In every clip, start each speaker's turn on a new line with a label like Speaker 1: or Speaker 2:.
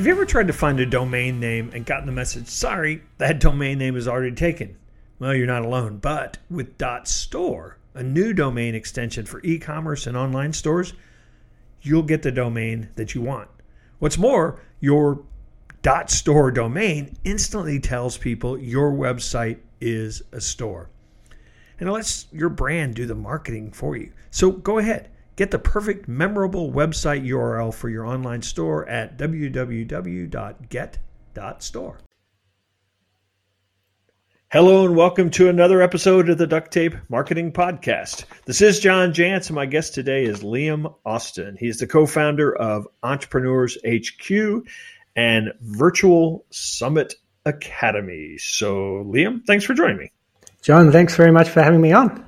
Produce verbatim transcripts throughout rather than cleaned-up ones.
Speaker 1: Have you ever tried to find a domain name and gotten the message, sorry, that domain name is already taken? Well, you're not alone, but with .store, a new domain extension for e-commerce and online stores, you'll get the domain that you want. What's more, your .store domain instantly tells people your website is a store. And it lets your brand do the marketing for you. So go ahead. Get the perfect, memorable website U R L for your online store at w w w dot get dot store. Hello and welcome to another episode of the Duct Tape Marketing Podcast. This is John Jantsch, and my guest today is Liam Austin. He's the co-founder of Entrepreneurs H Q and Virtual Summit Academy. So, Liam, thanks for joining me.
Speaker 2: John, thanks very much for having me on.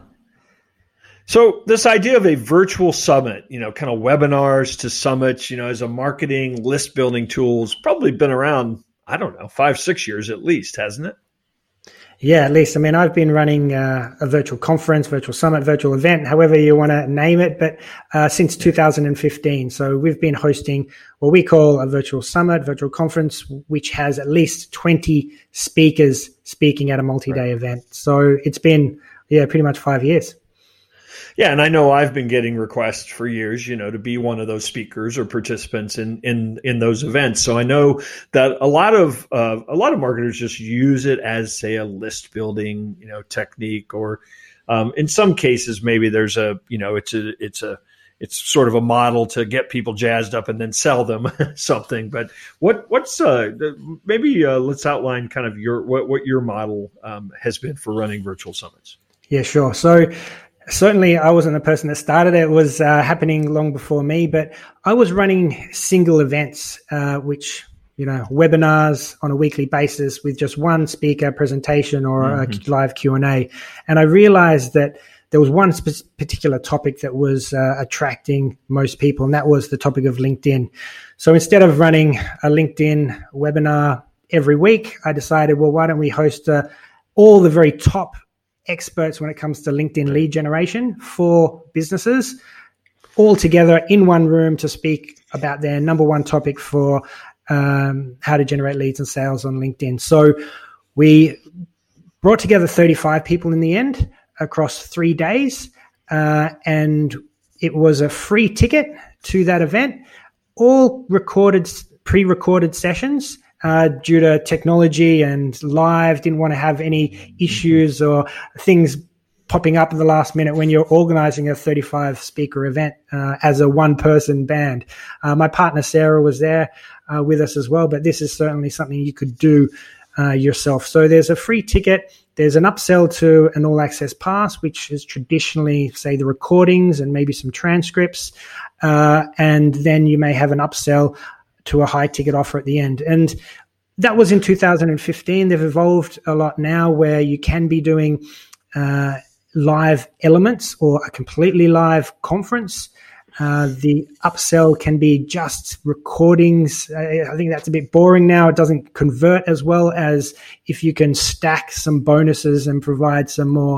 Speaker 1: So this idea of a virtual summit, you know, kind of webinars to summits, you know, as a marketing list building tool has probably been around, I don't know, five, six years at least, hasn't it?
Speaker 2: Yeah, at least. I mean, I've been running uh, a virtual conference, virtual summit, virtual event, however you want to name it, but uh, since two thousand fifteen. So we've been hosting what we call a virtual summit, virtual conference, which has at least twenty speakers speaking at a multi-day right. event. So it's been, yeah, pretty much five years.
Speaker 1: Yeah, and I know I've been getting requests for years, you know, to be one of those speakers or participants in in, in those events. So I know that a lot of uh, a lot of marketers just use it as, say, a list building, you know, technique, or um, in some cases maybe there's a, you know, it's a it's a it's sort of a model to get people jazzed up and then sell them something. But what what's uh, maybe uh, let's outline kind of your what what your model um, has been for running virtual summits.
Speaker 2: Yeah, sure. So. Certainly, I wasn't the person that started it. It was uh, happening long before me, but I was running single events, uh, which, you know, webinars on a weekly basis with just one speaker presentation or mm-hmm. a live Q and A. And I realized that there was one sp- particular topic that was uh, attracting most people, and that was the topic of LinkedIn. So instead of running a LinkedIn webinar every week, I decided, well, why don't we host uh, all the very top experts when it comes to LinkedIn lead generation for businesses all together in one room to speak about their number one topic for um, how to generate leads and sales on LinkedIn. So we brought together thirty-five people in the end across three days, uh, and it was a free ticket to that event, all recorded, pre-recorded sessions. Uh, due to technology and live, didn't want to have any issues or things popping up at the last minute when you're organizing a thirty-five speaker event uh, as a one person band. Uh, my partner Sarah was there uh, with us as well, but this is certainly something you could do uh, yourself. So there's a free ticket. There's an upsell to an all access pass, which is traditionally, say, the recordings and maybe some transcripts. Uh, and then you may have an upsell to a high ticket offer at the end. And that was in two thousand fifteen. They've evolved a lot now where you can be doing uh, live elements or a completely live conference. Uh, the upsell can be just recordings. I, I think that's a bit boring now. It doesn't convert as well as if you can stack some bonuses and provide some more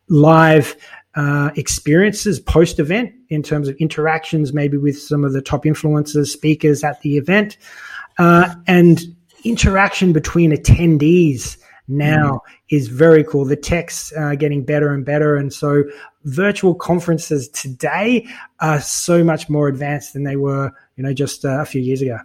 Speaker 2: live Uh, experiences post-event in terms of interactions, maybe with some of the top influencers, speakers at the event, uh, and interaction between attendees now mm. is very cool. The tech's uh, getting better and better, and so virtual conferences today are so much more advanced than they were, you know, just uh, a few years ago.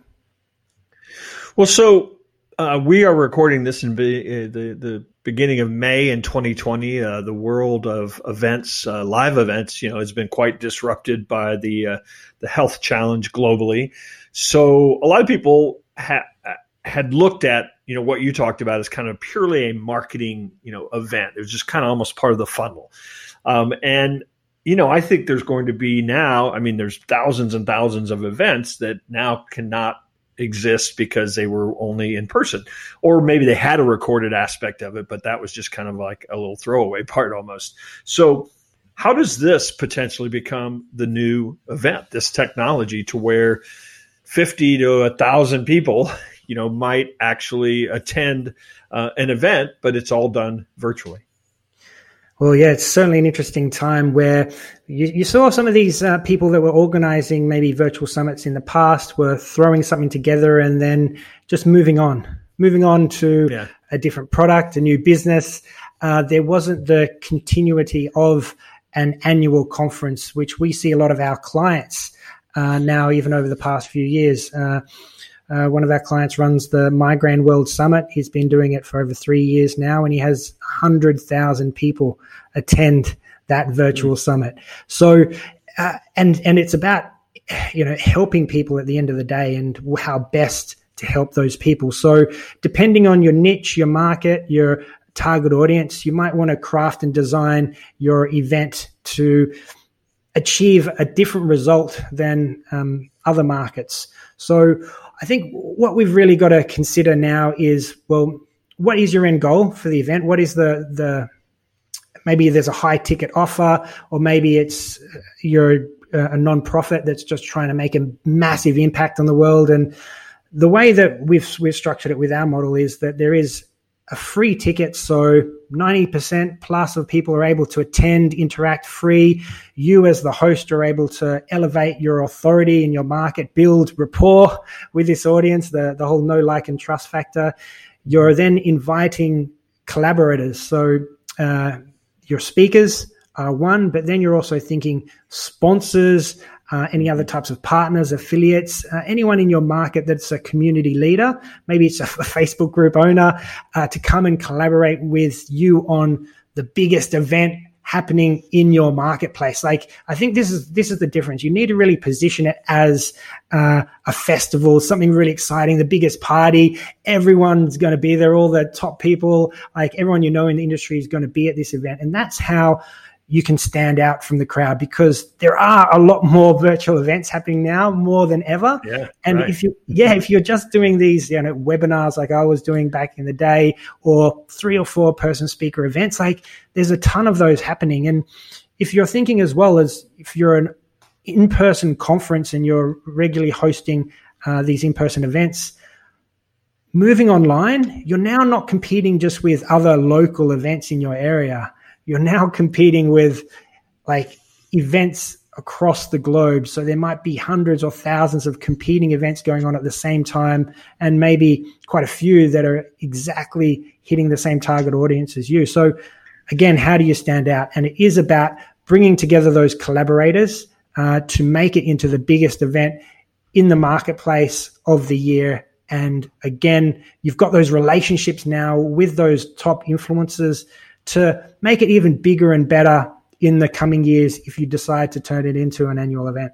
Speaker 1: Well, so uh, we are recording this in be- the the. beginning of May in twenty twenty. Uh, the world of events, uh, live events, you know, has been quite disrupted by the uh, the health challenge globally. So a lot of people ha- had looked at, you know, what you talked about as kind of purely a marketing, you know, event. It was just kind of almost part of the funnel. Um, and, you know, I think there's going to be now, I mean, there's thousands and thousands of events that now cannot exist because they were only in person, or maybe they had a recorded aspect of it, but that was just kind of like a little throwaway part almost. So how does this potentially become the new event, this technology, to where fifty to a thousand people, you know, might actually attend uh, an event, but it's all done virtually?
Speaker 2: Well, yeah, it's certainly an interesting time where you, you saw some of these uh, people that were organizing maybe virtual summits in the past were throwing something together and then just moving on, moving on to yeah. a different product, a new business. Uh, there wasn't the continuity of an annual conference, which we see a lot of our clients uh, now, even over the past few years. Uh, Uh, one of our clients runs the Migraine World Summit. He's been doing it for over three years now, and he has one hundred thousand people attend that virtual mm. summit. So, uh, and and it's about, you know, helping people at the end of the day and how best to help those people. So depending on your niche, your market, your target audience, you might want to craft and design your event to achieve a different result than um, other markets. So I think what we've really got to consider now is, well, what is your end goal for the event? What is the, the maybe there's a high ticket offer, or maybe it's you're a non-profit that's just trying to make a massive impact on the world. And the way that we've, we've structured it with our model is that there is a free ticket. So ninety percent plus of people are able to attend, interact free. You as the host are able to elevate your authority in your market, build rapport with this audience, the, the whole know, like, and trust factor. You're then inviting collaborators. So uh, your speakers are one, but then you're also thinking sponsors, Uh, any other types of partners, affiliates, uh, anyone in your market that's a community leader, maybe it's a, a Facebook group owner, uh, to come and collaborate with you on the biggest event happening in your marketplace. Like, I think this is this is the difference. You need to really position it as uh, a festival, something really exciting, the biggest party. Everyone's going to be there, all the top people, like everyone you know in the industry is going to be at this event. And that's how you can stand out from the crowd, because there are a lot more virtual events happening now, more than ever.
Speaker 1: Yeah,
Speaker 2: and
Speaker 1: right.
Speaker 2: if you, yeah, if you're just doing these, you know, webinars like I was doing back in the day, or three or four person speaker events, like there's a ton of those happening. And if you're thinking as well as if you're an in-person conference and you're regularly hosting uh, these in-person events, moving online, you're now not competing just with other local events in your area. You're now competing with like events across the globe. So there might be hundreds or thousands of competing events going on at the same time, and maybe quite a few that are exactly hitting the same target audience as you. So again, how do you stand out? And it is about bringing together those collaborators uh, to make it into the biggest event in the marketplace of the year. And again, you've got those relationships now with those top influencers to make it even bigger and better in the coming years if you decide to turn it into an annual event.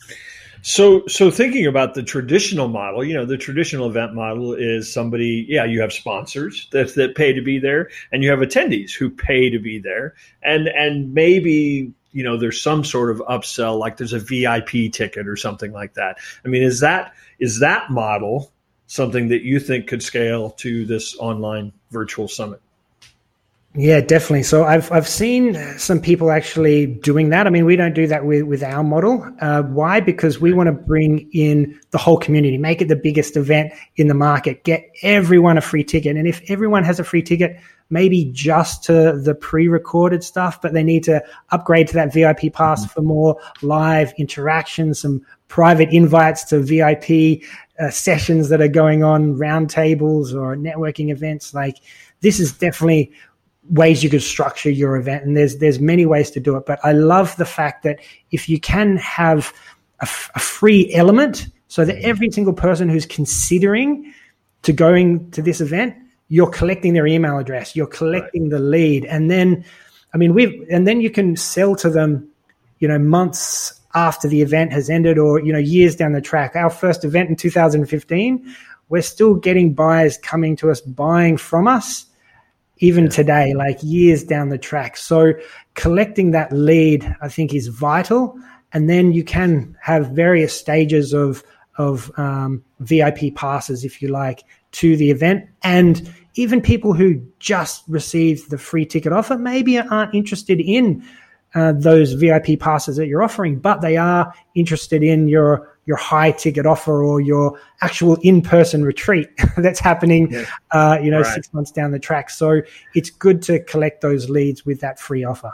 Speaker 1: So, so thinking about the traditional model, you know, the traditional event model is somebody, yeah, you have sponsors that, that pay to be there, and you have attendees who pay to be there. And, and maybe, you know, there's some sort of upsell, like there's a V I P ticket or something like that. I mean, is that, is that model something that you think could scale to this online virtual summit?
Speaker 2: Yeah, definitely. So I've I've seen some people actually doing that. I mean, we don't do that with, with our model. Uh, why? Because we want to bring in the whole community, make it the biggest event in the market, get everyone a free ticket. And if everyone has a free ticket, maybe just to the pre-recorded stuff, but they need to upgrade to that V I P pass mm-hmm. for more live interaction, some private invites to V I P uh, sessions that are going on, roundtables or networking events. Like, this is definitely ways you could structure your event, and there's there's many ways to do it. But I love the fact that if you can have a, f- a free element, so that every single person who's considering to going to this event, you're collecting their email address, you're collecting right. the lead, and then, I mean, we've and then you can sell to them, you know, months after the event has ended, or you know, years down the track. Our first event in two thousand fifteen, we're still getting buyers coming to us, buying from us. Even yeah. today, like years down the track. So collecting that lead, I think, is vital. And then you can have various stages of, of um, V I P passes, if you like, to the event. And even people who just received the free ticket offer maybe aren't interested in uh, those V I P passes that you're offering, but they are interested in your your high ticket offer or your actual in-person retreat that's happening, yeah. uh, you know, right. six months down the track. So it's good to collect those leads with that free offer.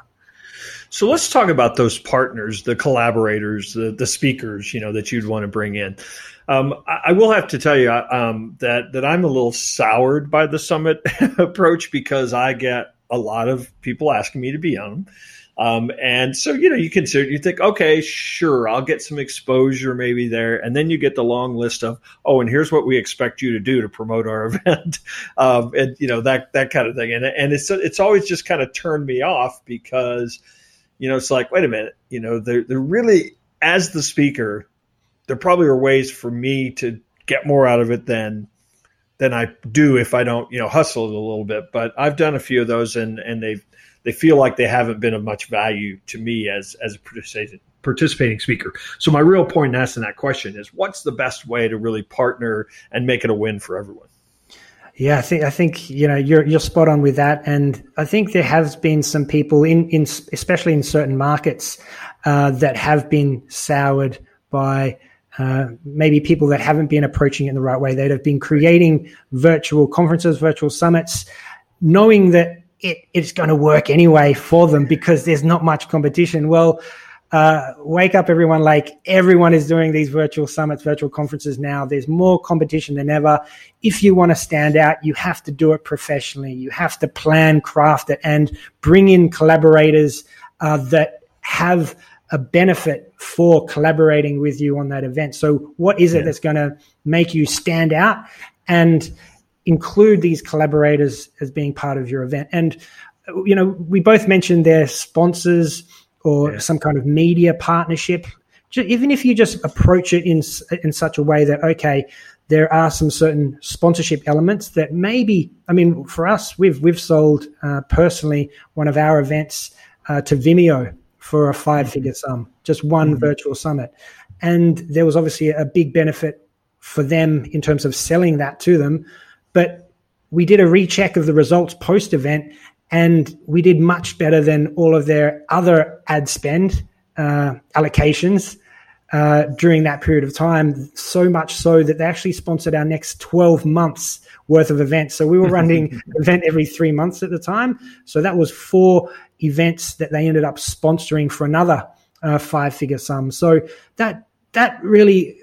Speaker 1: So let's talk about those partners, the collaborators, the, the speakers, you know, that you'd want to bring in. Um, I, I will have to tell you um, that that I'm a little soured by the summit approach because I get a lot of people asking me to be on them. Um, and so, you know, you consider, you think, okay, sure, I'll get some exposure maybe there. And then you get the long list of, oh, and here's what we expect you to do to promote our event. um, and, you know, that, that kind of thing. And, and it's, it's always just kind of turned me off because, you know, it's like, wait a minute, you know, they're, they're really, as the speaker, there probably are ways for me to get more out of it than, than I do if I don't, you know, hustle it a little bit. But I've done a few of those and, and they've, they feel like they haven't been of much value to me as, as a participating, participating speaker. So my real point in asking that question is, what's the best way to really partner and make it a win for everyone?
Speaker 2: Yeah, I think I think you know you're you're spot on with that, and I think there has been some people in, in especially in certain markets uh, that have been soured by uh, maybe people that haven't been approaching it in the right way. That have been creating virtual conferences, virtual summits, knowing that It, it's going to work anyway for them because there's not much competition. Well, uh, wake up everyone, like everyone is doing these virtual summits, virtual conferences now. There's more competition than ever. If you want to stand out, you have to do it professionally. You have to plan, craft it, and bring in collaborators uh, that have a benefit for collaborating with you on that event. So what is it yeah. that's going to make you stand out? And include these collaborators as being part of your event. And, you know, we both mentioned their sponsors or yeah. some kind of media partnership. Even if you just approach it in in such a way that, okay, there are some certain sponsorship elements that maybe, I mean, for us, we've we've sold uh, personally one of our events uh, to Vimeo for a five-figure sum, just one mm-hmm. virtual summit. And there was obviously a big benefit for them in terms of selling that to them. But we did a recheck of the results post-event, and we did much better than all of their other ad spend uh, allocations uh, during that period of time, so much so that they actually sponsored our next twelve months worth of events. So we were running an event every three months at the time. So that was four events that they ended up sponsoring for another uh, five-figure sum. So that that really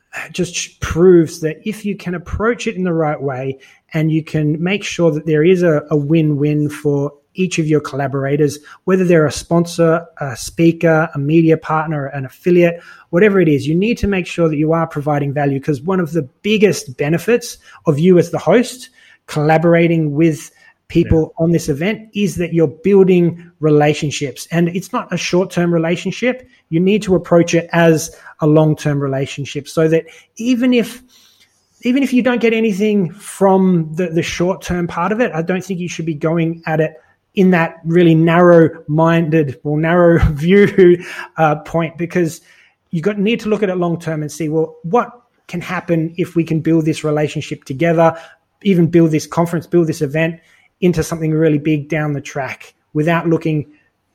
Speaker 2: just proves that if you can approach it in the right way and you can make sure that there is a, a win-win for each of your collaborators, whether they're a sponsor, a speaker, a media partner, an affiliate, whatever it is, you need to make sure that you are providing value, because one of the biggest benefits of you as the host collaborating with people yeah. on this event is that you're building relationships, and it's not a short-term relationship. You need to approach it as a long-term relationship, so that even if even if you don't get anything from the, the short-term part of it, I don't think you should be going at it in that really narrow-minded or narrow view uh, point, because you got need to look at it long-term and see, well, what can happen if we can build this relationship together, even build this conference, build this event into something really big down the track without looking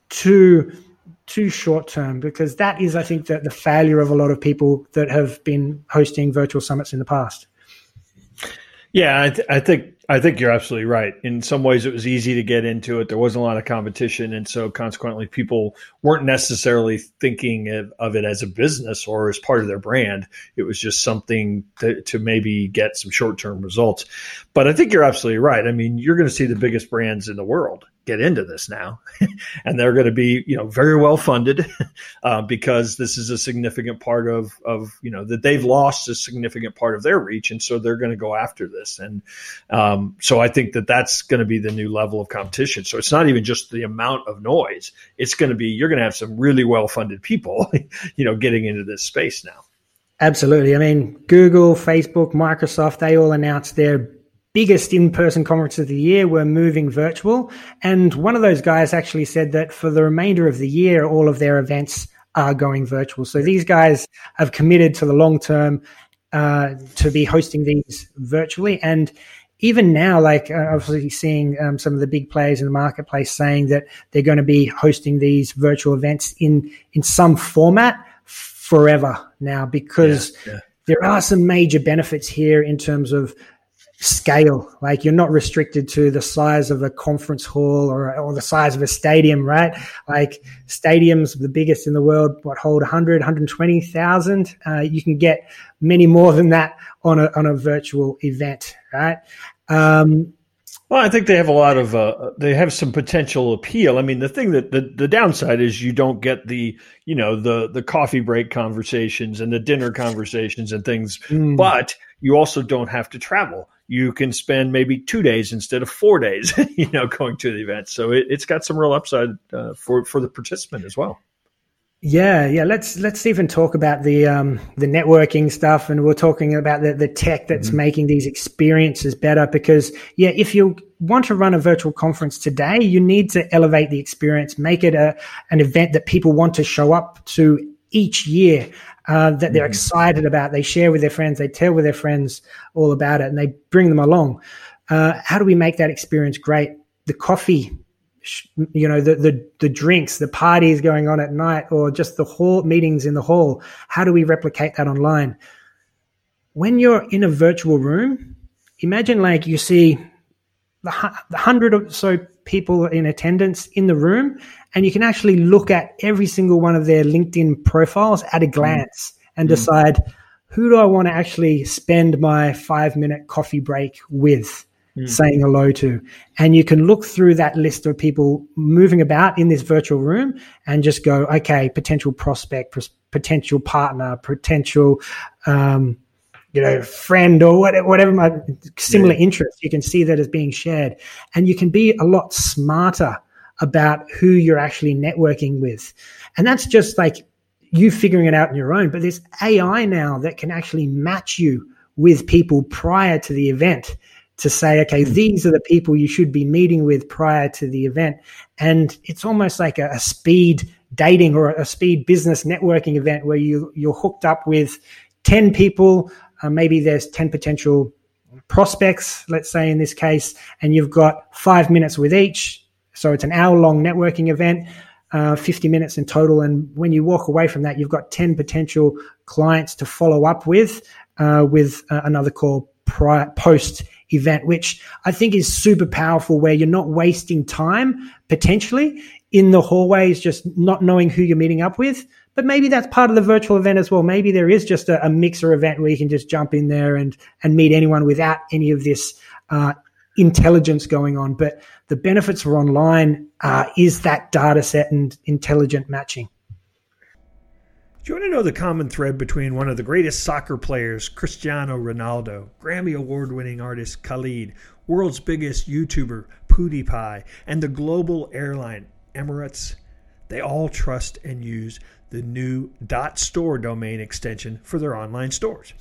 Speaker 2: too too short term, because that is, I think, the, the failure of a lot of people that have been hosting virtual summits in the past.
Speaker 1: Yeah, I, th- I think I think you're absolutely right. In some ways, it was easy to get into it. There wasn't a lot of competition, and so consequently, people weren't necessarily thinking of, of it as a business or as part of their brand. It was just something to, to maybe get some short-term results. But I think you're absolutely right. I mean, you're going to see the biggest brands in the world get into this now, and they're going to be, you know, very well funded uh, because this is a significant part of, of, you know, that they've lost a significant part of their reach. And so they're going to go after this. And um, so I think that that's going to be the new level of competition. So it's not even just the amount of noise. It's going to be, you're going to have some really well funded people, you know, getting into this space now.
Speaker 2: Absolutely. I mean, Google, Facebook, Microsoft, they all announced their biggest in-person conference of the year were moving virtual. And one of those guys actually said that for the remainder of the year, all of their events are going virtual. So these guys have committed to the long term uh, to be hosting these virtually. And even now, like uh, obviously seeing um, some of the big players in the marketplace saying that they're going to be hosting these virtual events in, in some format forever now, because
Speaker 1: yeah, yeah.
Speaker 2: there are some major benefits here in terms of scale. Like, you're not restricted to the size of a conference hall or, or the size of a stadium, right? Like, stadiums, the biggest in the world, what, hold one hundred, one hundred twenty thousand. Uh, you can get many more than that on a, on a virtual event, right? Um,
Speaker 1: Well, I think they have a lot of, uh, they have some potential appeal. I mean, the thing that the, the downside is you don't get the, you know, the, the coffee break conversations and the dinner conversations and things, mm. but you also don't have to travel. You can spend maybe two days instead of four days, you know, going to the event. So it, it's got some real upside uh, for, for the participant as well.
Speaker 2: Yeah, yeah. Let's let's even talk about the um, the networking stuff, and we're talking about the, the tech that's mm-hmm. making these experiences better. Because yeah, if you want to run a virtual conference today, you need to elevate the experience, make it a an event that people want to show up to each year, uh, that they're mm-hmm. excited about. They share with their friends, they tell with their friends all about it, and they bring them along. Uh, how do we make that experience great? The coffee. You know, the, the, the drinks, the parties going on at night, or just the hall meetings in the hall. How do we replicate that online? When you're in a virtual room, imagine like you see the, the hundred or so people in attendance in the room, and you can actually look at every single one of their LinkedIn profiles at a glance mm. and mm. decide, who do I want to actually spend my five minute coffee break with? Mm. Saying hello to. And you can look through that list of people moving about in this virtual room and just go, okay, potential prospect, pr- potential partner, potential, um, you know, friend, or whatever, whatever my similar yeah. interest. You can see that as being shared, and you can be a lot smarter about who you're actually networking with. And that's just like you figuring it out on your own. But there's A I now that can actually match you with people prior to the event, to say, okay, these are the people you should be meeting with prior to the event. And it's almost like a, a speed dating or a speed business networking event where you, you're hooked up with ten people. Uh, maybe there's ten potential prospects, let's say in this case, and you've got five minutes with each. So it's an hour-long networking event, uh, fifty minutes in total. And when you walk away from that, you've got ten potential clients to follow up with, uh, with uh, another call prior, post event, which I think is super powerful, where you're not wasting time potentially in the hallways, just not knowing who you're meeting up with. But maybe that's part of the virtual event as well. Maybe there is just a, a mixer event where you can just jump in there and, and meet anyone without any of this uh, intelligence going on. But the benefits for online uh, is that data set and intelligent matching.
Speaker 1: Do you want to know the common thread between one of the greatest soccer players, Cristiano Ronaldo, Grammy Award-winning artist Khalid, world's biggest YouTuber, PewDiePie, and the global airline, Emirates? They all trust and use the new .store domain extension for their online stores.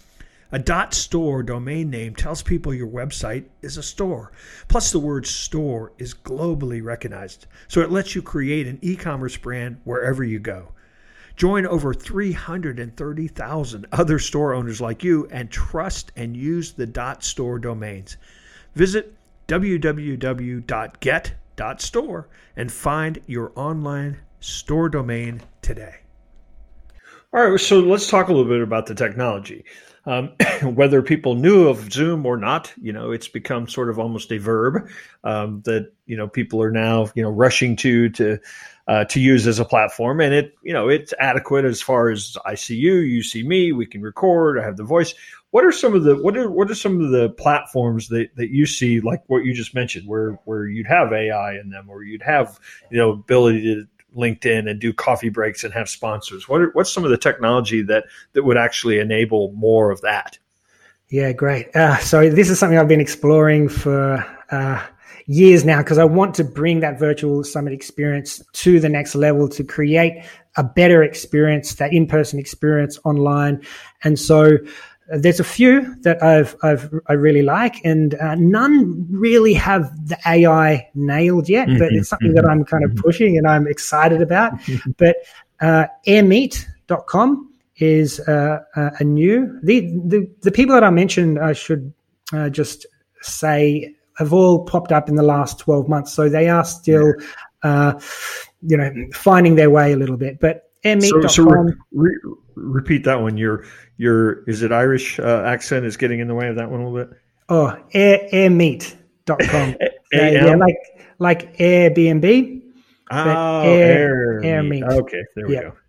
Speaker 1: A .store domain name tells people your website is a store. Plus, the word store is globally recognized, so it lets you create an e-commerce brand wherever you go. Join over three hundred thirty thousand other store owners like you and trust and use the .store domains. Visit w w w dot get dot store and find your online store domain today. All right, so let's talk a little bit about the technology. Um, whether people knew of Zoom or not, you know, it's become sort of almost a verb um, that, you know, people are now, you know, rushing to to uh, to use as a platform. And it, you know, it's adequate as far as I see you, you see me, we can record, I have the voice. What are some of the what are what are some of the platforms that, that you see, like what you just mentioned, where where you'd have A I in them, or you'd have, you know, ability to LinkedIn and do coffee breaks and have sponsors? What are, what's some of the technology that, that would actually enable more of that?
Speaker 2: Yeah, great. Uh, so this is something I've been exploring for uh, years now, because I want to bring that virtual summit experience to the next level, to create a better experience, that in-person experience online. And so there's a few that I've, I've, I really like, and uh, none really have the A I nailed yet, mm-hmm, but it's something mm-hmm, that I'm kind of mm-hmm. pushing and I'm excited about. Mm-hmm. But uh, airmeet dot com is uh, a new, the, the, the people that I mentioned, I should uh, just say, have all popped up in the last twelve months. So they are still, uh, you know, finding their way a little bit, but airmeet dot com.
Speaker 1: So, so re- repeat that one. Your your is it Irish uh, accent is getting in the way of that one a little bit.
Speaker 2: Oh, air, airmeet dot com. yeah, yeah, like like Airbnb.
Speaker 1: Oh,
Speaker 2: air,
Speaker 1: air,
Speaker 2: Airmeet.
Speaker 1: Okay, there we yeah. go.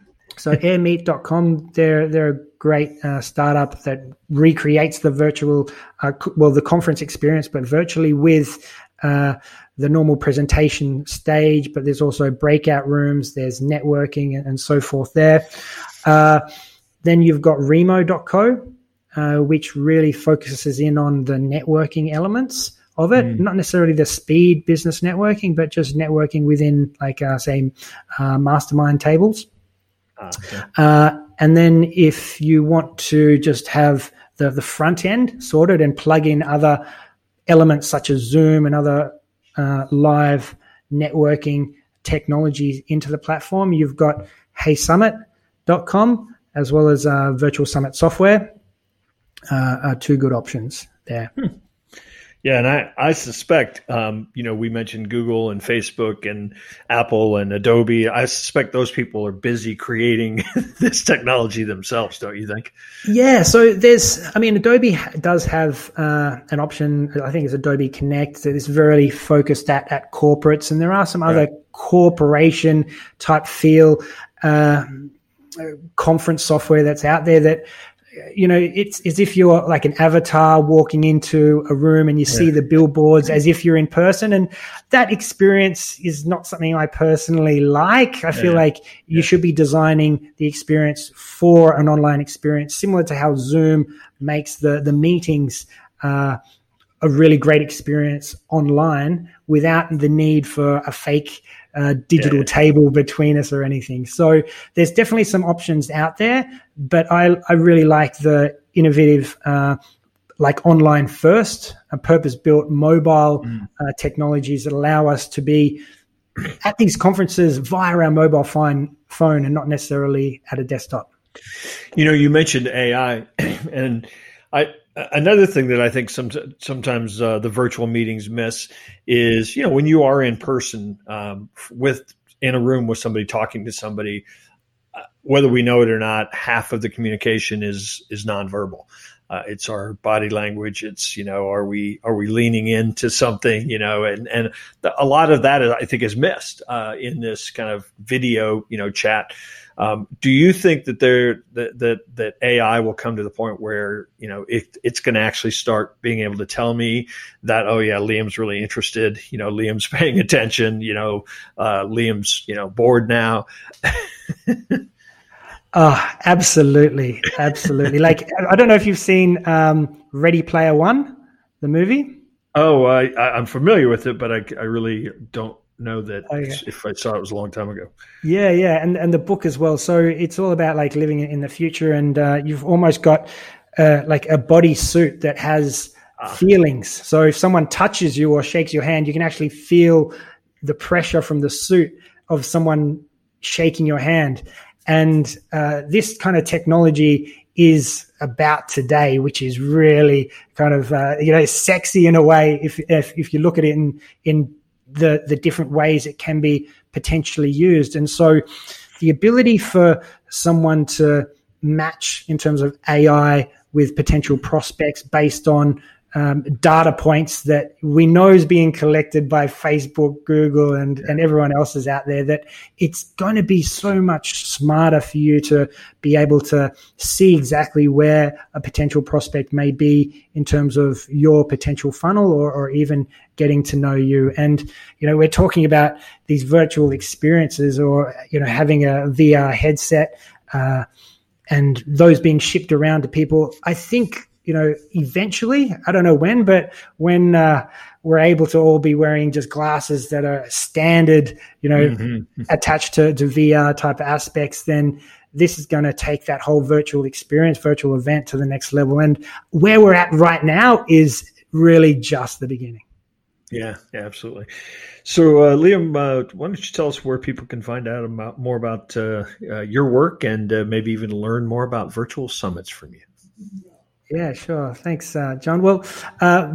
Speaker 2: So airmeet dot com, they're they're a great uh, startup that recreates the virtual, uh, well, the conference experience, but virtually with uh, the normal presentation stage. But there's also breakout rooms, there's networking, and, and so forth there. Uh, then you've got remo dot co, uh, which really focuses in on the networking elements of it, mm. not necessarily the speed business networking, but just networking within, like, uh, say, uh, mastermind tables. Okay. Uh, and then if you want to just have the, the front end sorted and plug in other elements such as Zoom and other uh, live networking technologies into the platform, you've got hey summit dot com as well as uh, Virtual Summit Software, uh, are two good options there.
Speaker 1: Hmm. Yeah, and I, I suspect, um, you know, we mentioned Google and Facebook and Apple and Adobe. I suspect those people are busy creating this technology themselves, don't you think?
Speaker 2: Yeah, so there's, I mean, Adobe does have uh, an option, I think it's Adobe Connect, that is very focused at, at corporates, and there are some other right. corporation type feel uh, conference software that's out there that, you know, it's as if you're like an avatar walking into a room and you see yeah. the billboards as if you're in person. And that experience is not something I personally like. I feel yeah. like you yeah. should be designing the experience for an online experience, similar to how Zoom makes the, the meetings uh, a really great experience online without the need for a fake Uh, digital yeah. table between us or anything. So there's definitely some options out there, but I, I really like the innovative, uh, like online first, uh, purpose-built mobile mm. uh, technologies that allow us to be at these conferences via our mobile phone, phone and not necessarily at a desktop.
Speaker 1: You know, you mentioned A I, and I another thing that I think some, sometimes uh, the virtual meetings miss is, you know, when you are in person um, with in a room with somebody talking to somebody, uh, whether we know it or not, half of the communication is is nonverbal. Uh, it's our body language. It's, you know, are we are we leaning into something, you know, and and the, a lot of that is, I think, is missed uh, in this kind of video, you know, chat. Um, do you think that there that, that that A I will come to the point where, you know, it, it's going to actually start being able to tell me that, oh yeah, Liam's really interested, you know, Liam's paying attention, you know, uh, Liam's, you know, bored now?
Speaker 2: Oh, absolutely, absolutely. Like, I don't know if you've seen um, Ready Player One, the movie.
Speaker 1: Oh, I, I'm familiar with it, but I, I really don't know that oh, yeah. if I saw it, it was a long time ago.
Speaker 2: Yeah, yeah, and and the book as well. So it's all about like living in the future, and uh, you've almost got uh, like a body suit that has ah. feelings. So if someone touches you or shakes your hand, you can actually feel the pressure from the suit of someone shaking your hand. And uh, this kind of technology is about today, which is really kind of uh, you know sexy in a way. If if if you look at it in in the the different ways it can be potentially used, and so the ability for someone to match in terms of A I with potential prospects based on um, data points that we know is being collected by Facebook, Google, and, and everyone else is out there, that it's going to be so much smarter for you to be able to see exactly where a potential prospect may be in terms of your potential funnel, or, or even getting to know you. And, you know, we're talking about these virtual experiences, or, you know, having a V R headset, uh, and those being shipped around to people. I think, you know, eventually, I don't know when, but when uh, we're able to all be wearing just glasses that are standard, you know, mm-hmm. attached to, to V R type aspects, then this is going to take that whole virtual experience, virtual event to the next level. And where we're at right now is really just the beginning.
Speaker 1: Yeah, yeah, absolutely. So, uh, Liam, uh, why don't you tell us where people can find out about more about uh, uh, your work, and uh, maybe even learn more about virtual summits from you?
Speaker 2: Yeah, sure. Thanks, uh, John. Well, uh,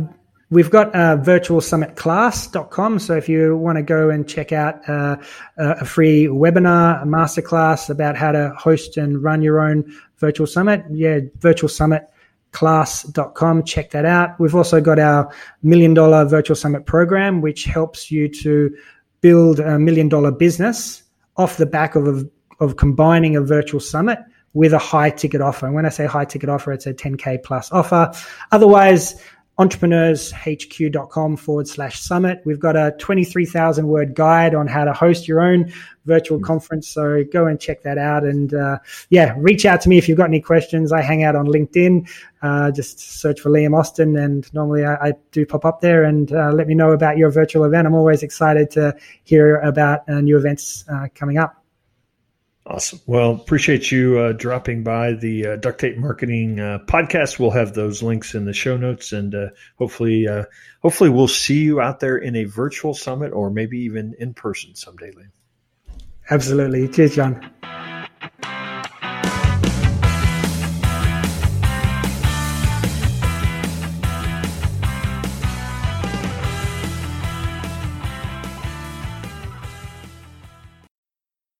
Speaker 2: We've got uh, virtual summit class dot com. So if you want to go and check out uh, a free webinar, a masterclass about how to host and run your own virtual summit, yeah, virtual summit class dot com. Check that out. We've also got our million dollar virtual summit program, which helps you to build a million dollar business off the back of, a, of combining a virtual summit with a high ticket offer. And when I say high ticket offer, it's a ten K plus offer. Otherwise, entrepreneurshq.com forward slash summit. We've got a twenty-three thousand word guide on how to host your own virtual conference. So go and check that out. And uh, yeah, reach out to me if you've got any questions. I hang out on LinkedIn. Uh, just search for Liam Austin. And normally I, I do pop up there, and uh, let me know about your virtual event. I'm always excited to hear about uh, new events uh, coming up.
Speaker 1: Awesome. Well, appreciate you uh, dropping by the uh, Duct Tape Marketing uh, podcast. We'll have those links in the show notes, and uh, hopefully, uh, hopefully we'll see you out there in a virtual summit, or maybe even in person someday, Liam.
Speaker 2: Absolutely. Cheers, John.